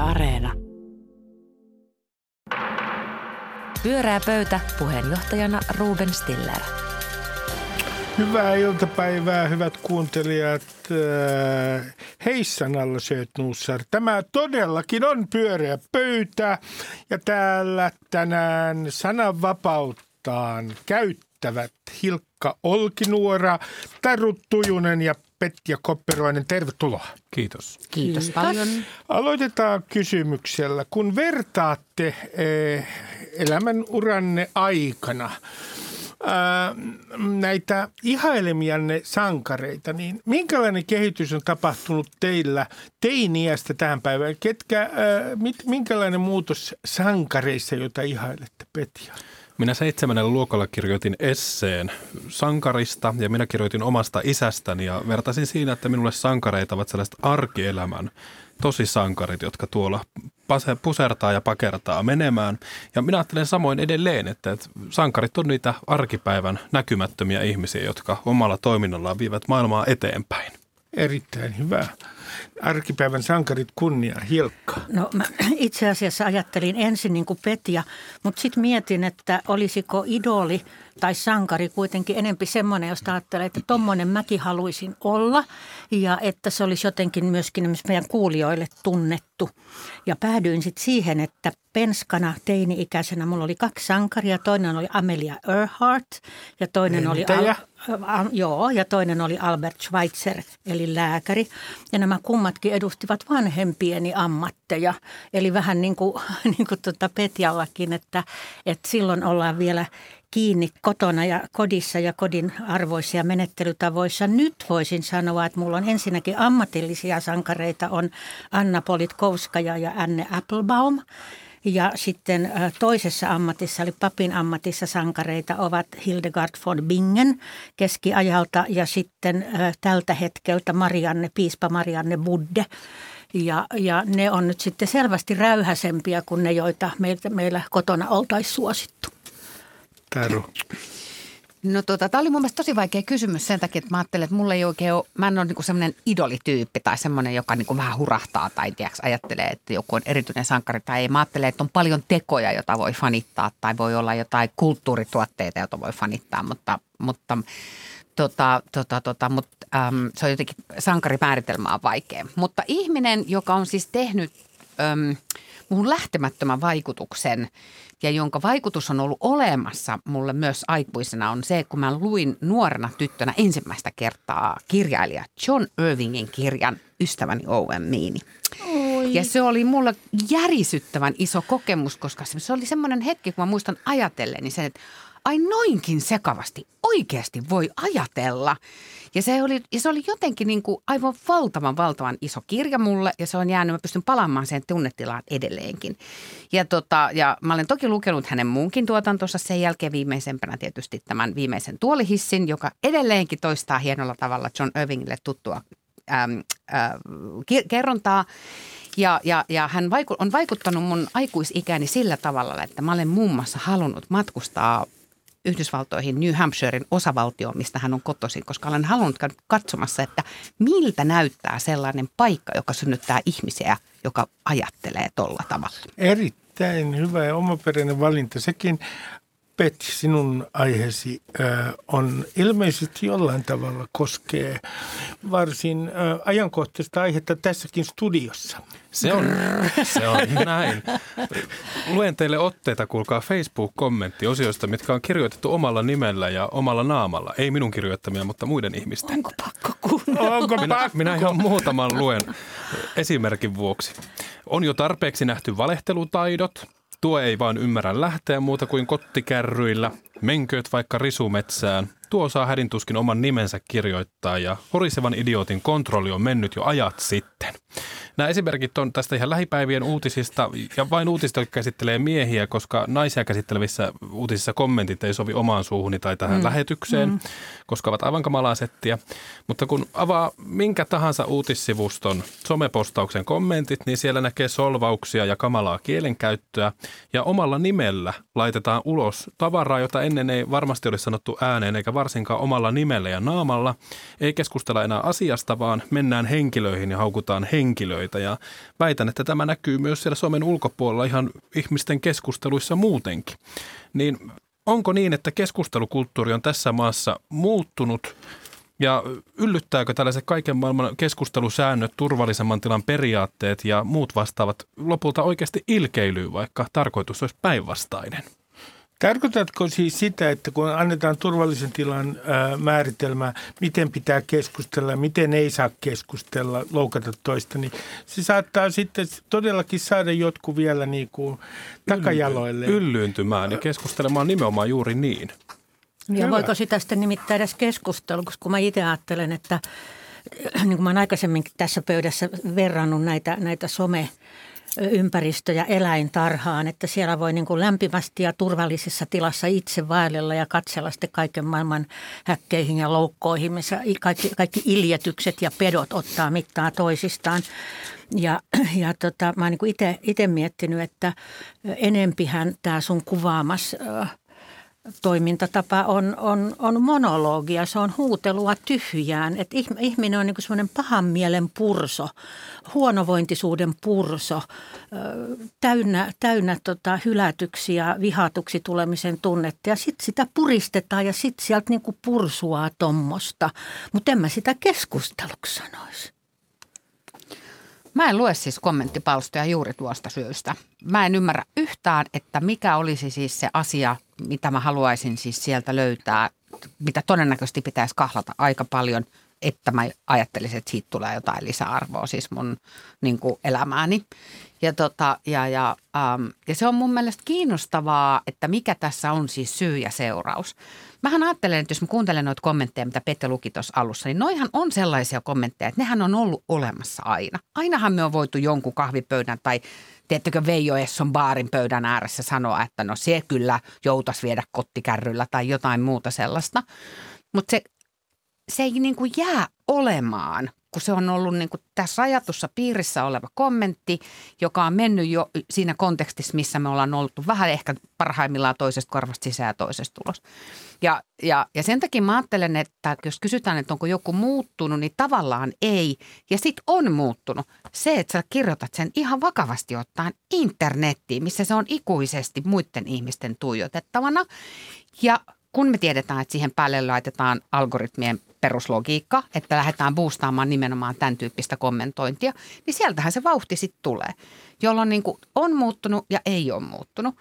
Areena. Pyörää pöytä, puheenjohtajana Ruben Stiller. Hyvää iltapäivää, hyvät kuuntelijat. Hei sanalla Sötnussar. Tämä todellakin on pyöreä pöytä ja täällä tänään sananvapauttaan käyttävät Hilkka Olkinuora, Taru Tujunen ja Petja Kopperoinen. Tervetuloa. Kiitos. Kiitos paljon. Aloitetaan kysymyksellä. Kun vertaatte elämän uranne aikana näitä ihailemianne sankareita, niin minkälainen kehitys on tapahtunut teillä teini-iästä tähän päivään? Minkälainen muutos sankareissa, jota ihailette, Petja? Minä 7. luokalla kirjoitin esseen sankarista ja minä kirjoitin omasta isästäni ja vertasin siinä, että minulle sankareita ovat sellaiset arkielämän tosisankarit, jotka tuolla pusertaa ja pakertaa menemään. Ja minä ajattelen samoin edelleen, että sankarit on niitä arkipäivän näkymättömiä ihmisiä, jotka omalla toiminnallaan vievät maailmaa eteenpäin. Erittäin hyvä. Arkipäivän sankarit kunnia, Hilkka. No mä itse asiassa ajattelin ensin niin kuin Petja, mutta sitten mietin, että olisiko idoli tai sankari kuitenkin enempi semmoinen, josta ajattelee, että tommoinen mäkin haluaisin olla ja että se olisi jotenkin myöskin meidän kuulijoille tunnettu. Ja päädyin sitten siihen, että penskana teini-ikäisenä mulla oli 2 sankaria. Toinen oli Amelia Earhart ja toinen oli Albert Schweitzer, eli lääkäri. Ja nämä kummatkin edustivat vanhempieni ammatteja. Eli vähän niin kuin Petjallakin, että silloin ollaan vielä kiinni kotona ja kodissa ja kodin arvoisia menettelytavoissa. Nyt voisin sanoa, että mulla on ensinnäkin ammatillisia sankareita, on Anna Politkovskaja ja Anne Applebaum. Ja sitten toisessa ammatissa, eli papin ammatissa sankareita ovat Hildegard von Bingen keskiajalta ja sitten tältä hetkeltä piispa Marianne Budde. Ja ne on nyt sitten selvästi räyhäsempiä kuin ne, joita meillä kotona oltaisiin suosittu. Taru. No tämä oli mun mielestä tosi vaikea kysymys sen takia, että mä ajattelen, että mulla ei oikein ole, mä en ole niinku semmoinen idolityyppi tai semmoinen, joka niinku vähän hurahtaa tai ajattelee, että joku on erityinen sankari tai ei. Mä ajattelen, että on paljon tekoja, joita voi fanittaa tai voi olla jotain kulttuurituotteita, joita voi fanittaa, mutta se on jotenkin sankarimääritelmä on vaikea. Mutta ihminen, joka on siis tehnyt muhun lähtemättömän vaikutuksen ja jonka vaikutus on ollut olemassa mulle myös aikuisena on se, kun mä luin nuorena tyttönä ensimmäistä kertaa kirjailija John Irvingin kirjan Ystäväni Owen Meany. Ja se oli mulle järisyttävän iso kokemus, koska se oli semmoinen hetki, kun mä muistan ajatelleni sen, että ai noinkin sekavasti oikeasti voi ajatella. Ja se oli jotenkin niin kuin aivan valtavan iso kirja mulle ja se on jäänyt, mä pystyn palaamaan sen tunnetilaan edelleenkin. Ja mä olen toki lukenut hänen muunkin tuotantonsa sen jälkeen viimeisempänä tietysti tämän viimeisen tuolihissin, joka edelleenkin toistaa hienolla tavalla John Irvingille tuttua kerrontaa. Ja hän on vaikuttanut mun aikuisikäni sillä tavalla, että mä olen muun muassa halunnut matkustaa Yhdysvaltoihin, New Hampshiren osavaltioon, mistä hän on kotoisin, koska olen halunnut käydä katsomassa, että miltä näyttää sellainen paikka, joka synnyttää ihmisiä, joka ajattelee tolla tavalla. Erittäin hyvä ja omaperäinen valinta. Sekin, Petja, sinun aiheesi on ilmeisesti jollain tavalla koskee varsin ajankohtaista aihetta tässäkin studiossa. Se on näin. Luen teille otteita, kuulkaa Facebook-kommenttiosioista, mitkä on kirjoitettu omalla nimellä ja omalla naamalla. Ei minun kirjoittamia, mutta muiden ihmisten. Onko pakko kuunnella? Minä ihan muutaman luen esimerkin vuoksi. On jo tarpeeksi nähty valehtelutaidot. Tuo ei vaan ymmärrä lähteä muuta kuin kottikärryillä. Menkööt vaikka risumetsään. Tuo saa hädintuskin oman nimensä kirjoittaa ja horisevan idiootin kontrolli on mennyt jo ajat sitten. Nämä esimerkit on tästä ihan lähipäivien uutisista ja vain uutisista, jotka käsittelee miehiä, koska naisia käsittelevissä uutisissa kommentit ei sovi omaan suuhuni tai tähän lähetykseen, koska ovat aivan kamalaa settiä. Mutta kun avaa minkä tahansa uutissivuston somepostauksen kommentit, niin siellä näkee solvauksia ja kamalaa kielenkäyttöä ja omalla nimellä laitetaan ulos tavaraa, jota ennen ei varmasti olisi sanottu ääneen eikä varsinkaan omalla nimellä ja naamalla. Ei keskustella enää asiasta, vaan mennään henkilöihin ja haukutaan henkilöitä. Ja väitän, että tämä näkyy myös siellä somen ulkopuolella ihan ihmisten keskusteluissa muutenkin. Niin onko niin, että keskustelukulttuuri on tässä maassa muuttunut? Ja yllyttääkö tällaiset kaiken maailman keskustelusäännöt, turvallisemman tilan periaatteet ja muut vastaavat lopulta oikeasti ilkeilyyn, vaikka tarkoitus olisi päinvastainen? Tarkoitatko siis sitä, että kun annetaan turvallisen tilan määritelmää, miten pitää keskustella, miten ei saa keskustella, loukata toista, niin se saattaa sitten todellakin saada jotkut vielä niin kuin takajaloille. Yllyyntymään ja keskustelemaan nimenomaan juuri niin. Ja voiko sitä sitten nimittää edes keskustelua, koska mä itse ajattelen, että niin kuin mä oon aikaisemminkin tässä pöydässä verrannut näitä someympäristöjä eläintarhaan, että siellä voi niin kuin lämpimästi ja turvallisessa tilassa itse vaellella ja katsella sitten kaiken maailman häkkeihin ja loukkoihin, missä kaikki iljetykset ja pedot ottaa mittaa toisistaan. Ja mä oon niin itse miettinyt, että enempihän tämä sun kuvaamas toimintatapa on monologia, se on huutelua tyhjään. Että ihminen on niin kuin semmoinen pahan mielen purso, huonovointisuuden purso, täynnä hylätyksiä, vihatuksi tulemisen tunnetta. Ja sitten sitä puristetaan ja sitten sieltä niin kuin pursuaa tommosta. Mutta en mä sitä keskusteluksi sanoisi. Mä en lue siis kommenttipalstoja juuri tuosta syystä. Mä en ymmärrä yhtään, että mikä olisi siis se asia, mitä mä haluaisin siis sieltä löytää, mitä todennäköisesti pitäisi kahlata aika paljon, että mä ajattelisin, että siitä tulee jotain lisäarvoa siis mun niin kuin elämääni. Ja se on mun mielestä kiinnostavaa, että mikä tässä on siis syy ja seuraus. Mähän ajattelen, että jos mä kuuntelen noita kommentteja, mitä Pete luki tuossa alussa, niin noihan on sellaisia kommentteja, että nehän on ollut olemassa aina. Ainahan me on voitu jonkun kahvipöydän tai tiedättekö Veijo Esson baarin pöydän ääressä sanoa, että no se kyllä joutas viedä kottikärryllä tai jotain muuta sellaista. Mutta se ei niin kuin jää olemaan, kun se on ollut niin kuin tässä rajatussa piirissä oleva kommentti, joka on mennyt jo siinä kontekstissa, missä me ollaan oltu vähän ehkä parhaimmillaan toisesta korvasta sisään ja toisesta tulos. Ja sen takia mä ajattelen, että jos kysytään, että onko joku muuttunut, niin tavallaan ei. Ja sitten on muuttunut se, että sä kirjoitat sen ihan vakavasti ottaen internettiin, missä se on ikuisesti muiden ihmisten tuijotettavana. Ja kun me tiedetään, että siihen päälle laitetaan algoritmien peruslogiikka, että lähdetään boostaamaan nimenomaan tämän tyyppistä kommentointia, niin sieltähän se vauhti sitten tulee, jolloin niin kuin on muuttunut ja ei ole muuttunut.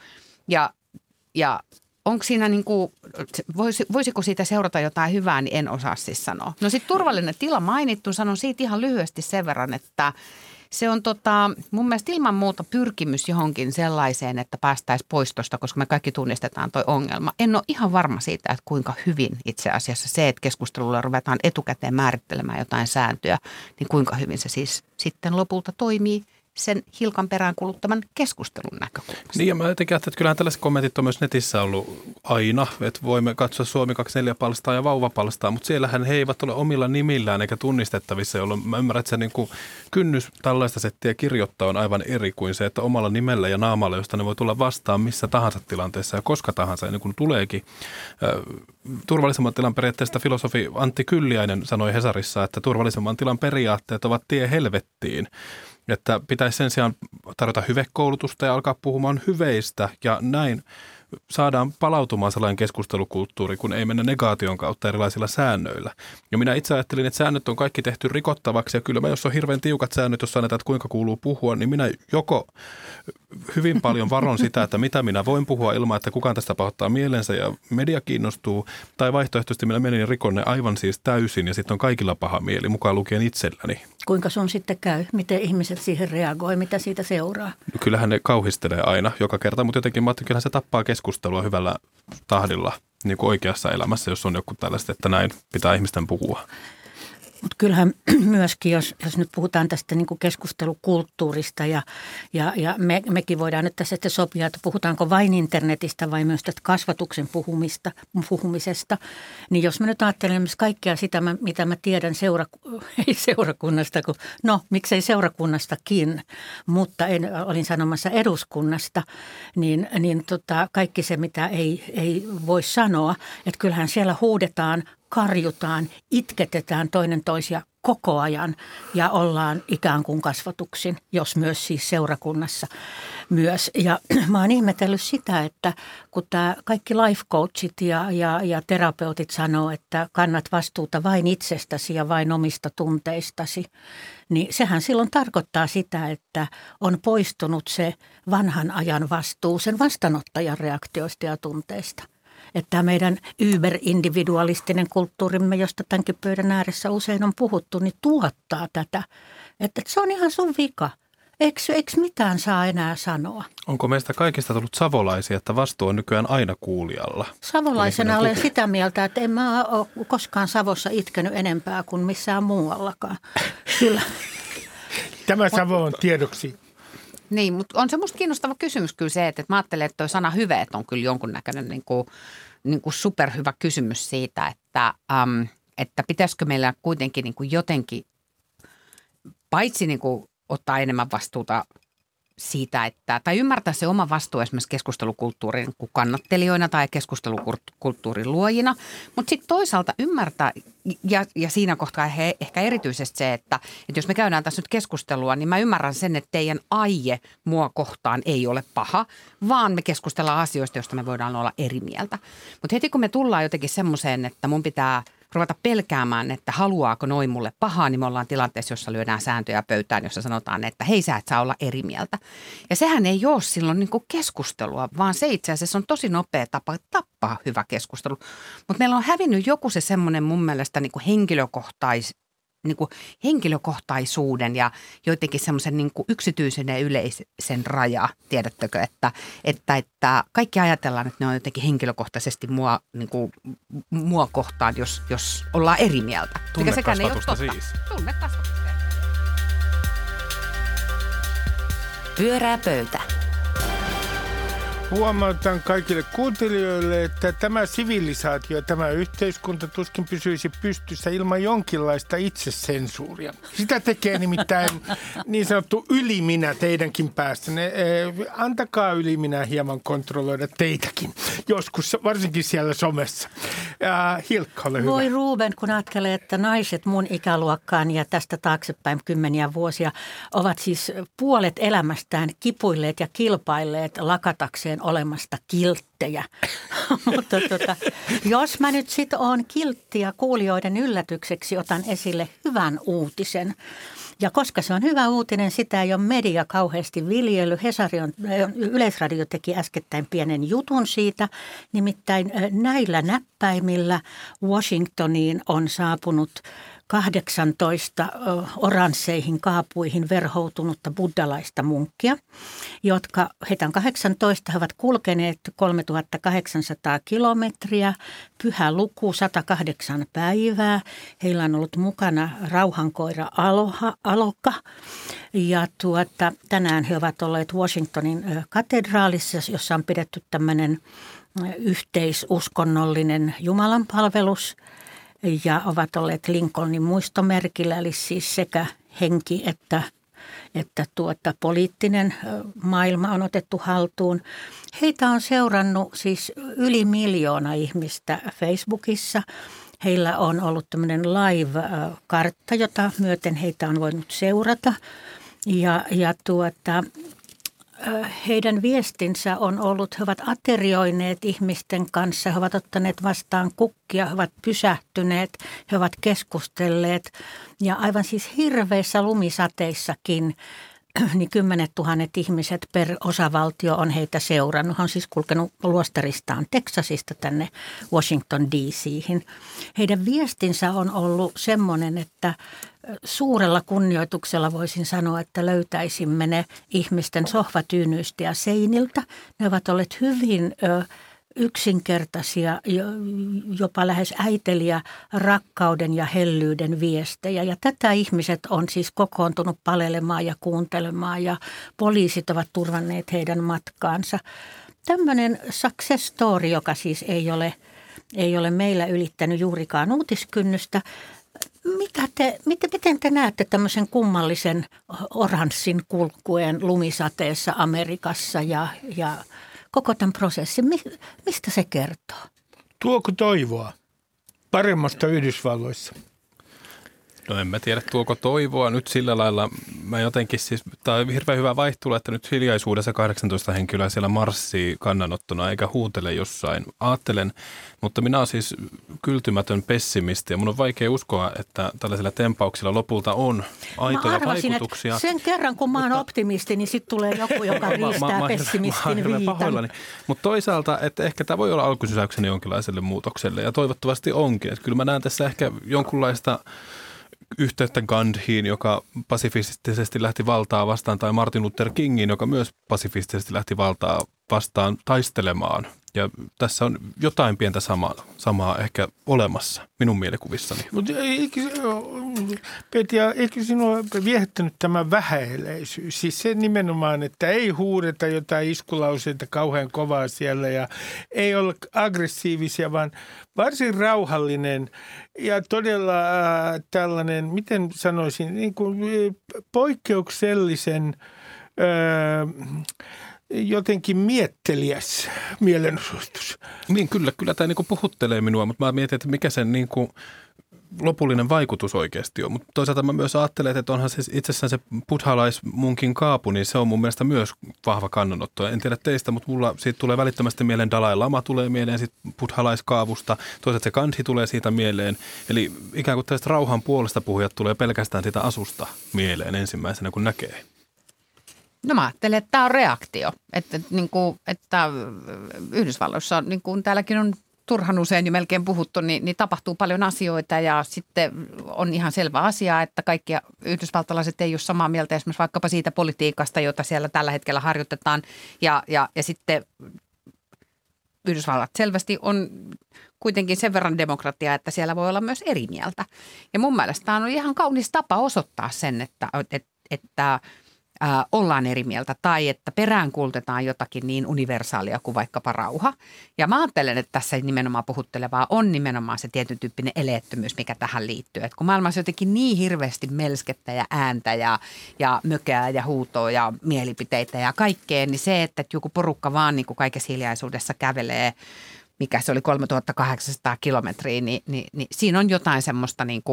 Ja onko siinä niin kuin, voisiko siitä seurata jotain hyvää, niin en osaa siis sanoa. No sitten turvallinen tila mainittu, sanon siitä ihan lyhyesti sen verran, että se on mun mielestä ilman muuta pyrkimys johonkin sellaiseen, että päästäisiin pois tosta, koska me kaikki tunnistetaan toi ongelma. En ole ihan varma siitä, että kuinka hyvin itse asiassa se, että keskustelulla ruvetaan etukäteen määrittelemään jotain sääntöjä, niin kuinka hyvin se siis sitten lopulta toimii sen hilkan perään kuluttaman keskustelun näkökulmasta. Niin ja mä jotenkin ajattelin, että kyllähän tällaiset kommentit on myös netissä ollut aina, että voimme katsoa Suomi 24-palstaa ja Vauva-palstaa, mutta siellähän he eivät ole omilla nimillään eikä tunnistettavissa, jolloin mä ymmärrän, että se niin kuin kynnys tällaista settiä kirjoittaa on aivan eri kuin se, että omalla nimellä ja naamalla, josta ne voi tulla vastaan missä tahansa tilanteessa ja koska tahansa, ennen kuin tuleekin. Turvallisemman tilan periaatteesta filosofi Antti Kylliäinen sanoi Hesarissa, että turvallisemman tilan periaatteet ovat tie helvettiin. Että pitäisi sen sijaan tarjota hyvekoulutusta ja alkaa puhumaan hyveistä ja näin saadaan palautumaan sellainen keskustelukulttuuri, kun ei mennä negaation kautta erilaisilla säännöillä. Ja minä itse ajattelin, että säännöt on kaikki tehty rikottavaksi ja kyllä mä, jos on hirveän tiukat säännöt, jos sanotaan, että kuinka kuuluu puhua, niin minä joko hyvin paljon varon sitä, että mitä minä voin puhua ilman, että kukaan tästä pahoittaa mielensä ja media kiinnostuu, tai vaihtoehtoisesti minä menin rikonne aivan siis täysin ja sitten on kaikilla paha mieli, mukaan lukien itselläni. Kuinka sun sitten käy? Miten ihmiset siihen reagoi? Mitä siitä seuraa? Kyllähän ne kauhistelee aina joka kerta, mutta jotenkin mä ajattelin, kyllähän se tappaa keskustelua hyvällä tahdilla niin kuin oikeassa elämässä, jos on joku tällaista, että näin pitää ihmisten puhua. Mutta kyllähän myöskin, jos nyt puhutaan tästä niin kuin keskustelukulttuurista ja mekin voidaan nyt tässä sopia, että puhutaanko vain internetistä vai myös tästä kasvatuksen puhumisesta, niin jos mä nyt ajattelen myös kaikkea sitä, mitä mä tiedän ei seurakunnasta, miksei seurakunnastakin, mutta olin sanomassa eduskunnasta, niin kaikki se, mitä ei voi sanoa, että kyllähän siellä huudetaan, karjutaan, itketetään toinen toisia koko ajan ja ollaan ikään kuin kasvatuksin, jos myös siis seurakunnassa myös. Ja mä oon ihmetellyt sitä, että kun tämä kaikki life coachit ja terapeutit sanoo, että kannat vastuuta vain itsestäsi ja vain omista tunteistasi, niin sehän silloin tarkoittaa sitä, että on poistunut se vanhan ajan vastuu sen vastaanottajan reaktioista ja tunteista. Että meidän yberindividualistinen kulttuurimme, josta tämänkin pöydän ääressä usein on puhuttu, niin tuottaa tätä. Että se on ihan sun vika. Eikö mitään saa enää sanoa? Onko meistä kaikista tullut savolaisia, että vastuu on nykyään aina kuulijalla? Savolaisena olen sitä mieltä, että en mä ole koskaan Savossa itkenyt enempää kuin missään muuallakaan. Kyllä. Tämä Savo on tiedoksi. Niin, mutta on se musta kiinnostava kysymys kyllä se, että mä ajattelen, että toi sana hyveet on kyllä jonkunnäköinen niin kuin superhyvä kysymys siitä, että pitäisikö meillä kuitenkin niin kuin jotenkin paitsi niin kuin ottaa enemmän vastuuta siitä, tai ymmärtää se oma vastuu esimerkiksi keskustelukulttuurin kannattelijoina tai keskustelukulttuurin luojina, mutta sitten toisaalta ymmärtää, ja siinä kohtaa ehkä erityisesti se, että jos me käydään tässä nyt keskustelua, niin mä ymmärrän sen, että teidän aie mua kohtaan ei ole paha, vaan me keskustellaan asioista, joista me voidaan olla eri mieltä. Mutta heti kun me tullaan jotenkin semmoiseen, että mun pitää ruveta pelkäämään, että haluaako noin mulle pahaa, niin me ollaan tilanteessa, jossa lyödään sääntöjä pöytään, jossa sanotaan, että hei, sä et saa olla eri mieltä. Ja sehän ei ole silloin niin kuin keskustelua, vaan se itse asiassa on tosi nopea tapa tappaa hyvä keskustelu. Mutta meillä on hävinnyt joku se semmoinen mun mielestä niin kuin henkilökohtaisuuden ja jotenkin semmoisen niin kuin yksityisen ja yleisen raja, tiedättekö, että kaikki ajatellaan, että ne on jotenkin henkilökohtaisesti mua kohtaan, jos ollaan eri mieltä. Tunnekasvatusta siis. Tunnekasvatusta. Pyörää pöytä. Huomautan kaikille kuuntelijoille, että tämä sivilisaatio, tämä yhteiskunta tuskin pysyisi pystyssä ilman jonkinlaista itsesensuuria. Sitä tekee nimittäin niin sanottu yliminä teidänkin päästänne. Antakaa yliminä hieman kontrolloida teitäkin, joskus varsinkin siellä somessa. Hilkka, ole hyvä. Voi Ruben, kun ajattelee, että naiset mun ikäluokkaan ja tästä taaksepäin kymmeniä vuosia ovat siis puolet elämästään kipuilleet ja kilpailleet lakatakseen olemasta kilttejä. Mutta jos mä nyt sitten oon kiltti ja kuulijoiden yllätykseksi otan esille hyvän uutisen. Ja koska se on hyvä uutinen, sitä ei ole media kauheasti viljellyt. Yleisradio teki äskettäin pienen jutun siitä. Nimittäin näillä näppäimillä Washingtoniin on saapunut 18 oransseihin kaapuihin verhoutunutta buddhalaista munkkia, jotka heitä on 18, he ovat kulkeneet 3800 kilometriä, pyhä luku 108 päivää. Heillä on ollut mukana rauhankoira Aloka ja tänään he ovat olleet Washingtonin katedraalissa, jossa on pidetty tämmöinen yhteisuskonnollinen jumalanpalvelus. Ja ovat olleet Lincolnin muistomerkillä, eli siis sekä henki että poliittinen maailma on otettu haltuun. Heitä on seurannut siis yli 1 miljoona ihmistä Facebookissa. Heillä on ollut tämmöinen live-kartta, jota myöten heitä on voinut seurata. Heidän viestinsä on ollut, he ovat aterioineet ihmisten kanssa, he ovat ottaneet vastaan kukkia, he ovat pysähtyneet, he ovat keskustelleet ja aivan siis hirveissä lumisateissakin niin 10 000 ihmiset per osavaltio on heitä seurannut. Hän on siis kulkenut luostaristaan Teksasista tänne Washington DC:hin. Heidän viestinsä on ollut semmoinen, että suurella kunnioituksella voisin sanoa, että löytäisimme ne ihmisten sohvatyynyistä ja seiniltä. Ne ovat olleet hyvin yksinkertaisia, jopa lähes äiteliä rakkauden ja hellyyden viestejä. Ja tätä ihmiset on siis kokoontunut palelemaan ja kuuntelemaan ja poliisit ovat turvanneet heidän matkaansa. Tämmöinen success story, joka siis ei ole meillä ylittänyt juurikaan uutiskynnystä. Miten te näette tämmöisen kummallisen oranssin kulkueen lumisateessa Amerikassa ja koko tämän prosessin? Mistä se kertoo? Tuoko toivoa paremmasta Yhdysvalloissa? No en mä tiedä, tuoko toivoa nyt sillä lailla. Mä jotenkin siis, tämä on hirveän hyvä vaihtelu, että nyt hiljaisuudessa 18 henkilöä siellä marssii kannanottona eikä huutele jossain. Aattelen, mutta minä olen siis kyltymätön pessimisti ja mun on vaikea uskoa, että tällaisilla tempauksilla lopulta on aitoja vaikutuksia. Sen kerran kun mä oon optimisti, niin sitten tulee joku, joka riistää pessimistin viitan. Mutta toisaalta, että ehkä tämä voi olla alkusysäyksenä jonkinlaiselle muutokselle ja toivottavasti onkin. Että kyllä mä näen tässä ehkä jonkunlaista yhteyttä Gandhiin, joka pasifistisesti lähti valtaa vastaan, tai Martin Luther Kingiin, joka myös pasifistisesti lähti valtaa vastaan taistelemaan. Ja tässä on jotain pientä samaa ehkä olemassa minun mielikuvissani. Mutta Petja, eikö sinua viehättänyt tämä vähäeleisyys? Siis se nimenomaan, että ei huudeta jotain iskulauseita kauhean kovaa siellä ja ei olla aggressiivisia, vaan varsin rauhallinen ja todella tällainen, miten sanoisin, niin kuin poikkeuksellisen jotenkin mietteliäs mielenosoitus. Niin kyllä tämä niinku puhuttelee minua, mutta mä mietin, että mikä sen niinku lopullinen vaikutus oikeasti on. Mutta toisaalta mä myös ajattelen, että onhan se itsessään se buddhalaismunkin kaapu, niin se on mun mielestä myös vahva kannanotto. En tiedä teistä, mutta mulla siitä tulee välittömästi mieleen Dalai Lama tulee mieleen siitä buddhalaiskaavusta. Toisaalta se Gandhi tulee siitä mieleen. Eli ikään kuin tällaiset rauhan puolesta puhujat tulee pelkästään siitä asusta mieleen ensimmäisenä, kun näkee. No mä ajattelen, että tämä on reaktio, että Yhdysvalloissa, niin kuin täälläkin on turhan usein jo melkein puhuttu, niin tapahtuu paljon asioita ja sitten on ihan selvä asia, että kaikki yhdysvaltalaiset ei ole samaa mieltä esimerkiksi vaikkapa siitä politiikasta, jota siellä tällä hetkellä harjoitetaan ja sitten Yhdysvallat selvästi on kuitenkin sen verran demokratia, että siellä voi olla myös eri mieltä. Ja mun mielestä tämä on ihan kaunis tapa osoittaa sen, että ollaan eri mieltä tai että peräänkuulutetaan jotakin niin universaalia kuin vaikkapa rauha. Ja mä ajattelen, että tässä nimenomaan puhuttelevaa on nimenomaan se tietyn tyyppinen eleettömyys, mikä tähän liittyy. Että kun maailmassa jotenkin niin hirveästi melskettä ja ääntä ja mökää ja huutoa ja mielipiteitä ja kaikkea, niin se, että joku porukka vaan niin kuin kaikessa hiljaisuudessa kävelee, mikä se oli 3800 kilometriä, niin siinä on jotain semmoista niin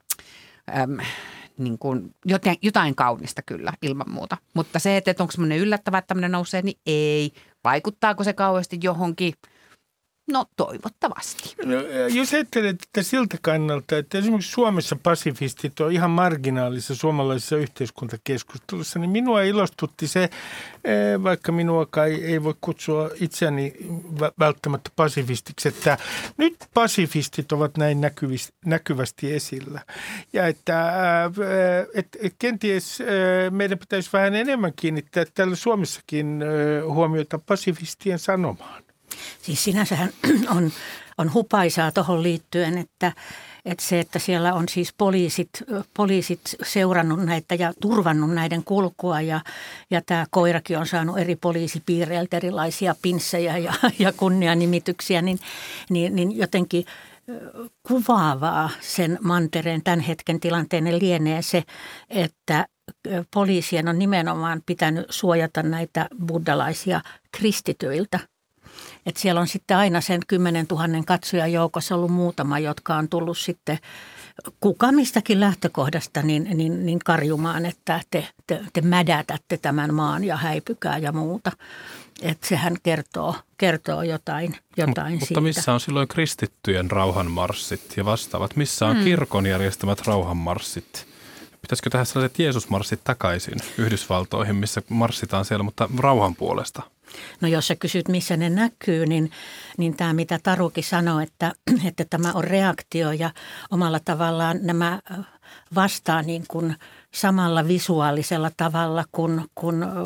kuin jotain kaunista kyllä ilman muuta. Mutta se, että onko semmoinen yllättävää, että tämmöinen nousee, niin ei. Vaikuttaako se kauheasti johonkin? No toivottavasti. No, jos ajattelet että siltä kannalta, että esimerkiksi Suomessa pasifistit on ihan marginaalissa suomalaisessa yhteiskuntakeskustelussa, niin minua ilostutti se, vaikka minua kai ei voi kutsua itseäni välttämättä pasifistiksi, että nyt pasifistit ovat näin näkyvästi esillä. Ja että kenties meidän pitäisi vähän enemmän kiinnittää täällä Suomessakin huomiota pasifistien sanomaan. Siis sinänsähän on hupaisaa tuohon liittyen, että se, että siellä on siis poliisit seurannut näitä ja turvannut näiden kulkua ja tämä koirakin on saanut eri poliisipiireiltä erilaisia pinssejä ja kunnianimityksiä, niin jotenkin kuvaavaa sen mantereen tämän hetken tilanteen lienee se, että poliisien on nimenomaan pitänyt suojata näitä buddhalaisia kristityiltä. Että siellä on sitten aina sen 10 000 katsojan joukossa ollut muutama, jotka on tullut sitten kuka mistäkin lähtökohdasta niin karjumaan, että te mädätätte tämän maan ja häipykää ja muuta. Että sehän kertoo jotain siitä. Mutta missä on silloin kristittyjen rauhanmarssit ja vastaavat? Missä on kirkon järjestämät rauhanmarssit? Pitäisikö tehdä sellaiset Jeesusmarssit takaisin Yhdysvaltoihin, missä marssitaan siellä, mutta rauhan puolesta? No jos sä kysyt, missä ne näkyy, niin tämä mitä Tarukin sanoi, että tämä on reaktio ja omalla tavallaan nämä vastaa niin kuin samalla visuaalisella tavalla kuin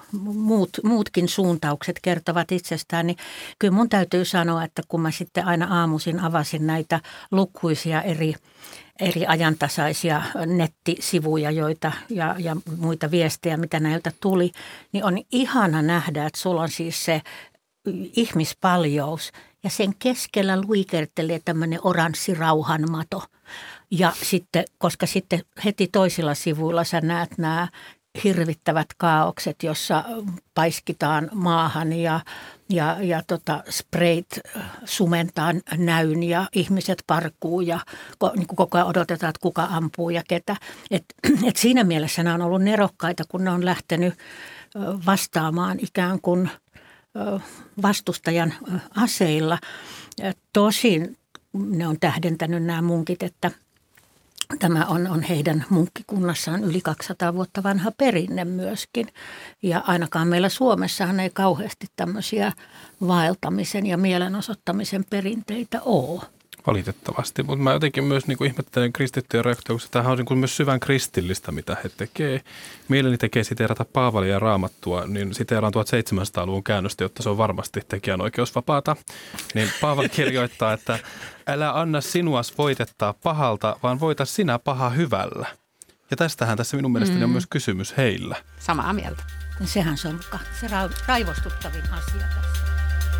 muutkin suuntaukset kertovat itsestään, niin kyllä mun täytyy sanoa, että kun mä sitten aina aamuisin avasin näitä lukuisia eri ajantasaisia nettisivuja ja muita viestejä, mitä näiltä tuli, niin on ihana nähdä, että sulla on siis se ihmispaljous ja sen keskellä luikertelee tämmöinen oranssi rauhanmato. Ja sitten, koska sitten heti toisilla sivuilla sä näet nämä hirvittävät kaaokset, jossa paiskitaan maahan ja sprayt sumentaa näyn ja ihmiset parkuu ja niin kuin koko ajan odotetaan, että kuka ampuu ja ketä. Et siinä mielessä nämä on ollut nerokkaita, kun ne on lähtenyt vastaamaan ikään kuin vastustajan aseilla. Tosin ne on tähdentänyt nämä munkit, että tämä on heidän munkkikunnassaan yli 200 vuotta vanha perinne myöskin. Ja ainakaan meillä Suomessahan ei kauheasti tämmöisiä vaeltamisen ja mielenosoittamisen perinteitä ole. Valitettavasti, mutta mä jotenkin myös niin kuin ihmettelen kristittyjen reaktioita. Tämähän on niin kuin myös syvän kristillistä, mitä he tekee. Mieleni tekee siteerata Paavalia ja Raamattua, niin siteeraan 1700-luvun käännöstä, jotta se on varmasti tekijänoikeusvapaata. Niin Paavali kirjoittaa, että älä anna sinua voitettaa pahalta, vaan voita sinä paha hyvällä. Ja tästähän tässä minun mielestäni on myös kysymys heillä. Samaa mieltä. Sehän se on se raivostuttavin asia tässä.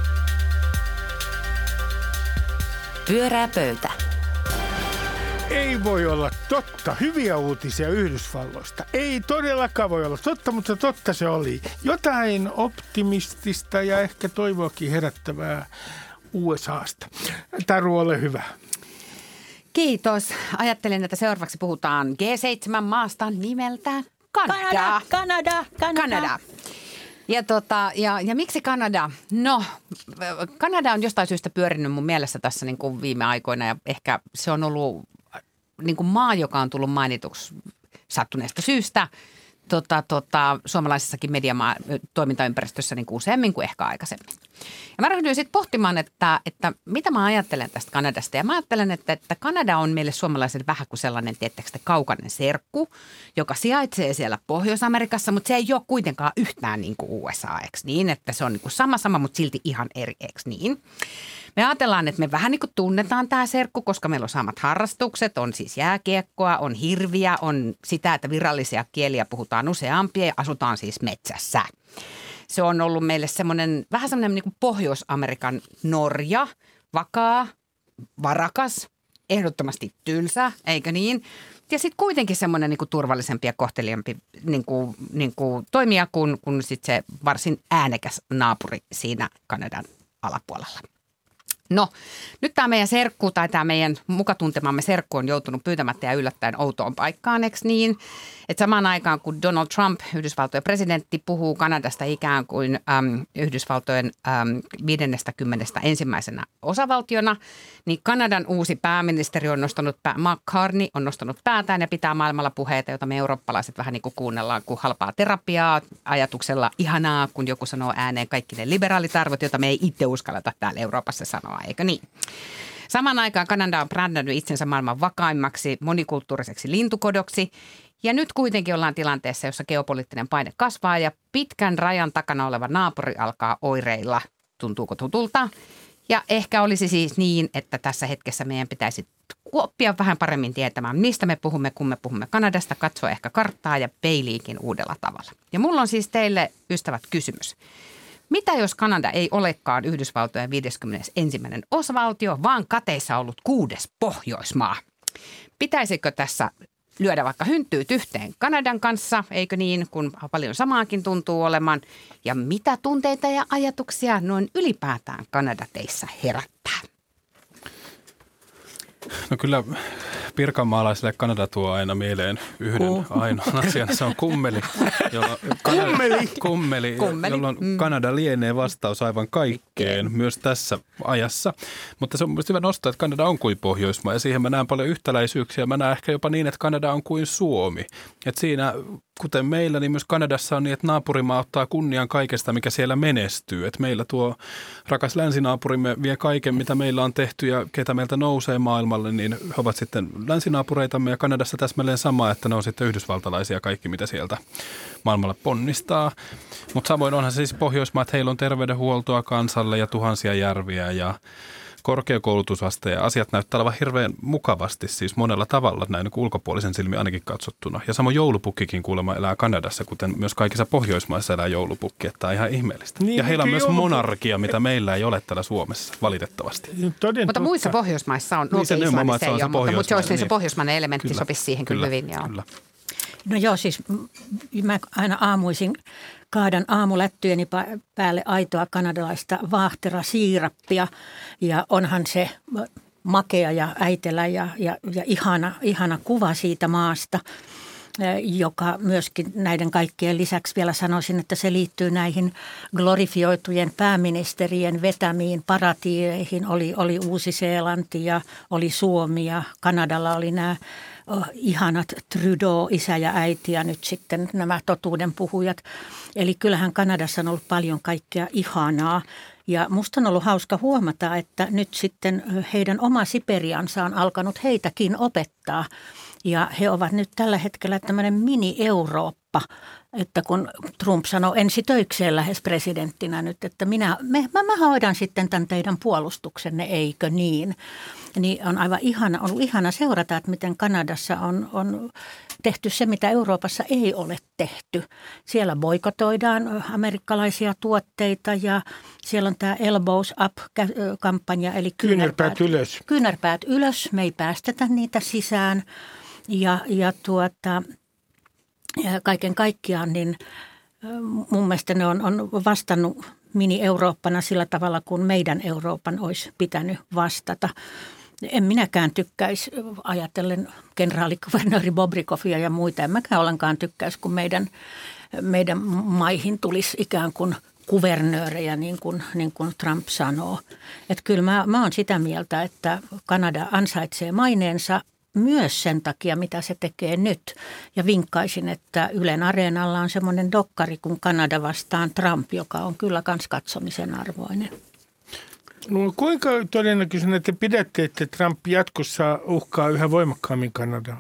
Pyörää pöytä. Ei voi olla totta. Hyviä uutisia Yhdysvalloista. Ei todellakaan voi olla totta, mutta totta se oli. Jotain optimistista ja ehkä toivoakin herättävää USAsta. Taru, ole hyvä. Kiitos. Ajattelin, että seuraavaksi puhutaan G7-maasta nimeltään Kanada. Kanada. Ja miksi Kanada? No, Kanada on jostain syystä pyörinyt mun mielessä tässä niin kuin viime aikoina ja ehkä se on ollut niin kuin maa, joka on tullut mainituksi sattuneesta syystä suomalaisessakin mediatoimintaympäristössä niin kuin useammin kuin ehkä aikaisemmin. Ja mä ryhdyin sitten pohtimaan, että mitä mä ajattelen tästä Kanadasta. Ja mä ajattelen, että Kanada on meille suomalaisille vähän kuin sellainen, tiettekö te, kaukainen serkku, joka sijaitsee siellä Pohjois-Amerikassa, mutta se ei ole kuitenkaan yhtään niin kuin USA, eikö niin? Että se on niin kuin sama, mutta silti ihan eri, eikö niin? Me ajatellaan, että me vähän niin kuin tunnetaan tämä serkku, koska meillä on samat harrastukset, on siis jääkiekkoa, on hirviä, on sitä, että virallisia kieliä puhutaan useampia ja asutaan siis metsässä. Se on ollut meille vähän semmoinen niin kuin Pohjois-Amerikan Norja, vakaa, varakas, ehdottomasti tylsä, eikö niin? Ja sitten kuitenkin semmoinen niin kuin turvallisempi ja kohteliampi niin kuin toimija kuin sit se varsin äänekäs naapuri siinä Kanadan alapuolella. No, nyt tämä meidän serkku tai tämä meidän mukatuntemamme serkku on joutunut pyytämättä ja yllättäen outoon paikkaan, eikö niin? Että samaan aikaan, kun Donald Trump, Yhdysvaltojen presidentti, puhuu Kanadasta ikään kuin Yhdysvaltojen 51. osavaltiona, niin Kanadan uusi pääministeri on Mark Carney on nostanut päätään ja pitää maailmalla puheita, joita me eurooppalaiset vähän niin kuin kuunnellaan kuin halpaa terapiaa ajatuksella ihanaa, kun joku sanoo ääneen kaikki ne liberaalit arvot, joita me ei itse uskalleta täällä Euroopassa sanoa, eikö niin? Samaan aikaan Kanada on brändännyt itsensä maailman vakaimmaksi monikulttuuriseksi lintukodoksi. Ja nyt kuitenkin ollaan tilanteessa, jossa geopoliittinen paine kasvaa ja pitkän rajan takana oleva naapuri alkaa oireilla. Tuntuuko tutulta? Ja ehkä olisi siis niin, että tässä hetkessä meidän pitäisi oppia vähän paremmin tietämään, mistä me puhumme, kun me puhumme Kanadasta, katsoa ehkä karttaa ja peiliikin uudella tavalla. Ja mulla on siis teille, ystävät, kysymys. Mitä jos Kanada ei olekaan Yhdysvaltojen 51. osavaltio, vaan kateissa ollut 6. Pohjoismaa? Pitäisikö tässä lyödä vaikka hynttyyt yhteen Kanadan kanssa, eikö niin, kun paljon samaakin tuntuu olemaan? Ja mitä tunteita ja ajatuksia noin ylipäätään Kanada teissä herättää? No kyllä pirkanmaalaisille Kanada tuo aina mieleen yhden ainoan asian. Se on kummeli. Kummeli, jolloin Kanada lienee vastaus aivan kaikkeen, myös tässä ajassa. Mutta se on myös hyvä nostaa, että Kanada on kuin Pohjoismaa ja siihen mä näen paljon yhtäläisyyksiä. Mä näen ehkä jopa niin, että Kanada on kuin Suomi. Että siinä, kuten meillä, niin myös Kanadassa on niin, että naapurimaa ottaa kunnian kaikesta, mikä siellä menestyy. Että meillä tuo rakas länsinaapurimme vie kaiken, mitä meillä on tehty ja ketä meiltä nousee maailmalle, niin he ovat sitten länsinaapureitamme ja Kanadassa täsmälleen sama, että ne on sitten yhdysvaltalaisia kaikki, mitä sieltä maailmalla ponnistaa. Mutta samoin onhan se siis Pohjoismaat, heillä on terveydenhuoltoa kansalle ja tuhansia järviä ja korkeakoulutusaste ja asiat näyttää olevan hirveän mukavasti siis monella tavalla näin niin ulkopuolisen silmin ainakin katsottuna. Ja samoin joulupukkikin kuulemma elää Kanadassa, kuten myös kaikissa Pohjoismaissa elää joulupukki, että tämä on ihan ihmeellistä. Niin, ja heillä on myös monarkia, mitä meillä ei ole täällä Suomessa, valitettavasti. Mutta muissa Pohjoismaissa on, niin Islannissa ei ole, mutta se niin. se pohjoismainen elementti Kyllä. sopisi siihen kyllä hyvin. Joo. Kyllä. No joo, siis mä aina aamuisin kaadan aamulättyjeni päälle aitoa kanadalaista vaahterasiirappia ja onhan se makea ja äitelä ja ihana kuva siitä maasta, joka myöskin näiden kaikkien lisäksi vielä sanoisin, että se liittyy näihin glorifioitujen pääministerien vetämiin paratieihin. Oli Uusi-Seelanti ja oli Suomi ja Kanadalla oli nämä ihanat Trudeau, isä ja äiti ja nyt sitten nämä totuudenpuhujat. Eli kyllähän Kanadassa on ollut paljon kaikkea ihanaa. Ja musta on ollut hauska huomata, että nyt sitten heidän oma Siperiansa on alkanut heitäkin opettaa. Ja he ovat nyt tällä hetkellä tämmöinen mini-Eurooppa, että kun Trump sanoi ensi töikseen lähes presidenttinä nyt, että mä hoidan sitten tämän teidän puolustuksenne, eikö niin? Niin on aivan ollut ihana seurata, että miten Kanadassa on tehty se, mitä Euroopassa ei ole tehty. Siellä boikotoidaan amerikkalaisia tuotteita ja siellä on tämä Elbows Up-kampanja, eli kyynärpäät ylös. Kyynärpäät ylös, me ei päästetä niitä sisään. Ja kaiken kaikkiaan niin mun mielestä ne on vastannut mini-Eurooppana sillä tavalla, kun meidän Euroopan olisi pitänyt vastata. En minäkään tykkäisi ajatellen kenraalikuvernööri Bobrikovia ja muita. En mäkään ollenkaan tykkäisi, kun meidän maihin tulisi ikään kuin kuvernöörejä, niin kuin Trump sanoo. Että kyllä mä oon sitä mieltä, että Kanada ansaitsee maineensa myös sen takia, mitä se tekee nyt. Ja vinkkaisin, että Ylen Areenalla on semmoinen dokkari kuin Kanada vastaan Trump, joka on kyllä kans katsomisen arvoinen. No, kuinka todennäköisenä te pidätte, että Trump jatkossa uhkaa yhä voimakkaammin Kanadaa?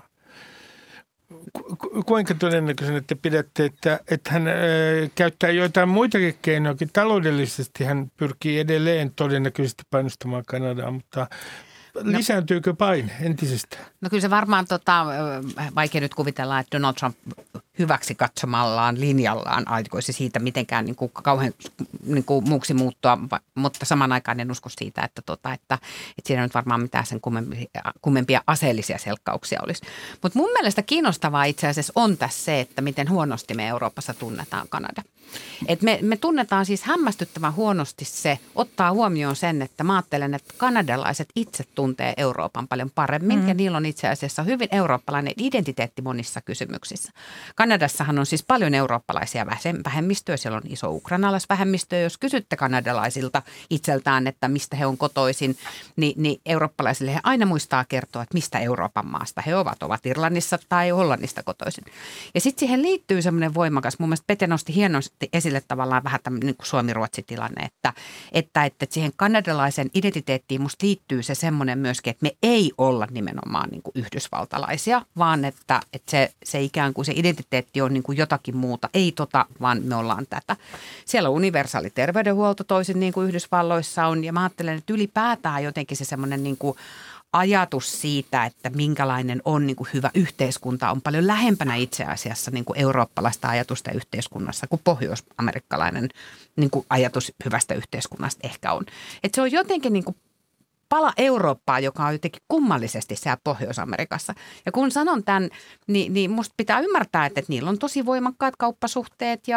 Kuinka todennäköisenä te pidätte, että hän käyttää joitain muitakin keinoja? Taloudellisesti hän pyrkii edelleen todennäköisesti painostamaan Kanadaa, mutta lisääntyykö paine entisestään? No kyllä se varmaan vaikea nyt kuvitella, että Donald Trump hyväksi katsomallaan linjallaan aikoisi siitä mitenkään niin kuin kauhean niin kuin muuksi muuttua, mutta saman aikaan en usko siitä, että siinä nyt varmaan mitään sen kummempia aseellisia selkkauksia olisi. Mutta mun mielestä kiinnostavaa itse asiassa on tässä se, että miten huonosti me Euroopassa tunnetaan Kanada. Et me tunnetaan siis hämmästyttävän huonosti se, ottaa huomioon sen, että mä ajattelen, että kanadalaiset itse tuntee Euroopan paljon paremmin ja niillä on itse asiassa hyvin eurooppalainen identiteetti monissa kysymyksissä. Kanadassahan on siis paljon eurooppalaisia vähemmistöjä, siellä on iso ukrainalaisvähemmistö. Jos kysytte kanadalaisilta itseltään, että mistä he on kotoisin, niin eurooppalaisille he aina muistaa kertoa, että mistä Euroopan maasta he ovat Irlannissa tai Hollannista kotoisin. Ja sitten siihen liittyy semmoinen voimakas, mun mielestä Pete nosti hienosti esille tavallaan vähän tämmöinen niin kuin Suomi-Ruotsi-tilanne, että siihen kanadalaisen identiteettiin musta liittyy se semmoinen myöskin, että me ei olla nimenomaan niin kuin yhdysvaltalaisia, vaan että se ikään kuin se identiteetti on niin kuin jotakin muuta, ei vaan me ollaan tätä. Siellä on universaali terveydenhuolto toisin niin kuin Yhdysvalloissa on ja mä ajattelen, että ylipäätään jotenkin se semmoinen niin kuin ajatus siitä, että minkälainen on niin kuin hyvä yhteiskunta, on paljon lähempänä itse asiassa niin kuin eurooppalaista ajatusta yhteiskunnassa kuin pohjois-amerikkalainen niin kuin ajatus hyvästä yhteiskunnasta ehkä on. Että se on jotenkin niin kuin pala Eurooppaa, joka on jotenkin kummallisesti siellä Pohjois-Amerikassa. Ja kun sanon tämän, niin musta pitää ymmärtää, että niillä on tosi voimakkaat kauppasuhteet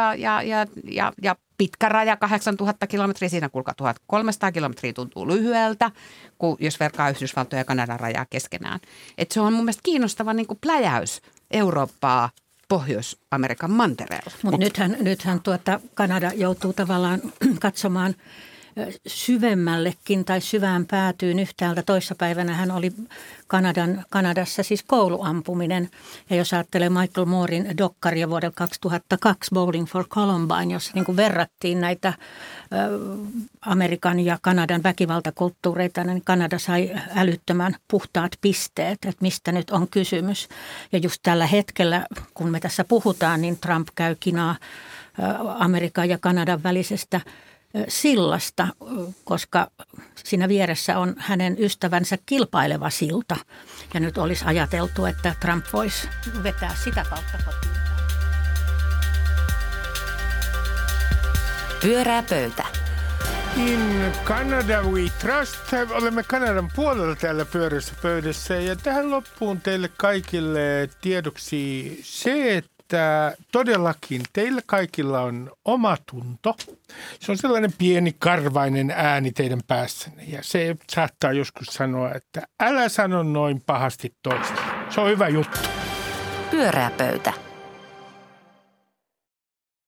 ja pitkä raja, 8000 kilometriä, siinä kuulkaa 1300 kilometriä tuntuu lyhyeltä, jos vertaa Yhdysvaltoja ja Kanadan rajaa keskenään. Että se on mun mielestä kiinnostava niin kuin pläjäys Eurooppaa Pohjois-Amerikan mantereella. Mutta nythän Kanada joutuu tavallaan katsomaan syvemmällekin tai syvään päätyyn yhtäältä. Toissapäivänä hän oli Kanadassa siis kouluampuminen. Ja jos ajattelee Michael Mooren dokkaria vuodelta 2002, Bowling for Columbine, jossa niin kuin verrattiin näitä Amerikan ja Kanadan väkivaltakulttuureita, niin Kanada sai älyttömän puhtaat pisteet, että mistä nyt on kysymys. Ja just tällä hetkellä, kun me tässä puhutaan, niin Trump käy kinaa Amerikan ja Kanadan välisestä sillasta, koska siinä vieressä on hänen ystävänsä kilpaileva silta. Ja nyt olisi ajateltu, että Trump voisi vetää sitä kautta kotiin. Pyörää pöytä. In Canada we trust. Olemme Kanadan puolella täällä pyörässä pöydässä. Ja tähän loppuun teille kaikille tiedoksi se, että todellakin teillä kaikilla on oma tunto. Se on sellainen pieni karvainen ääni teidän päässänne. Ja se saattaa joskus sanoa, että älä sano noin pahasti toisesta. Se on hyvä juttu. Pyörää pöytä.